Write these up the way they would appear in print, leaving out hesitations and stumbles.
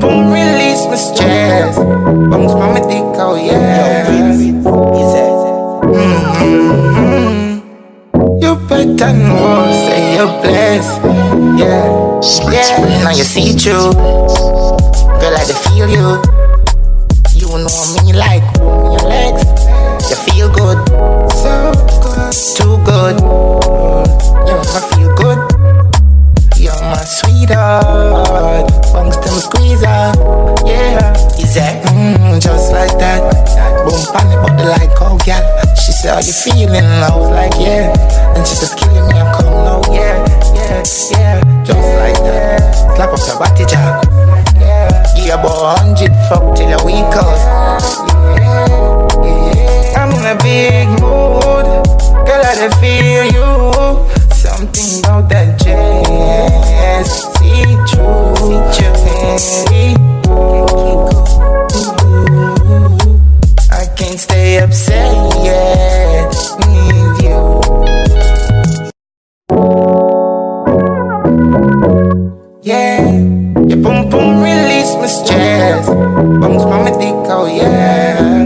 boom, release my stress. Bounce from my dick, oh yeah. You better know, say you're blessed. Yeah, now you see through. Girl, I feel you. You know me like your legs. You feel good, so good, too good. I feel good. You're my sweetheart. Bunks them squeezer. Yeah, is that just like that? Boom, panic about the like, oh gal. She said, how you feeling? I was like, yeah. And she just killing me, I'm coming out, yeah. Just like that. Slap up your body jack. Give about 100 fuck till a week out. I'm in a big mood. Girl, I feel you. Something about that jazz. See through. I can't stay upset with you. Yeah, your boom boom release my stress. Bounce from my dick, oh yeah.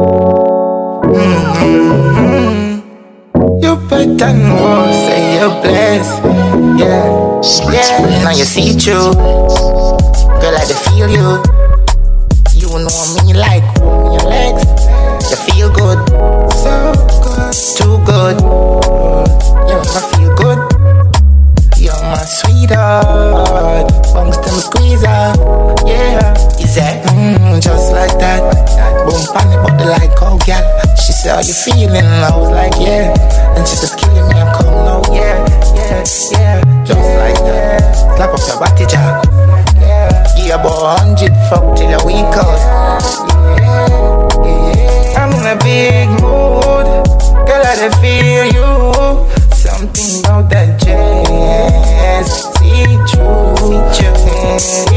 You better know, say you're blessed. Yeah, now you see through. Girl, I feel you. You know me like your legs. You feel good, so good, too good. I feel good. You're my sweetheart. Bunks them squeezer. Yeah, is that just like that? Boom, panic about the like, oh gal. She said, how you feeling? I was like, yeah. And she just killing me, I'm coming out, yeah. Just like that. Slap up your body jack. Give about 100 fuck till a week out. I'm in a big mood. Girl, I feel you. Something about that jazz. See through.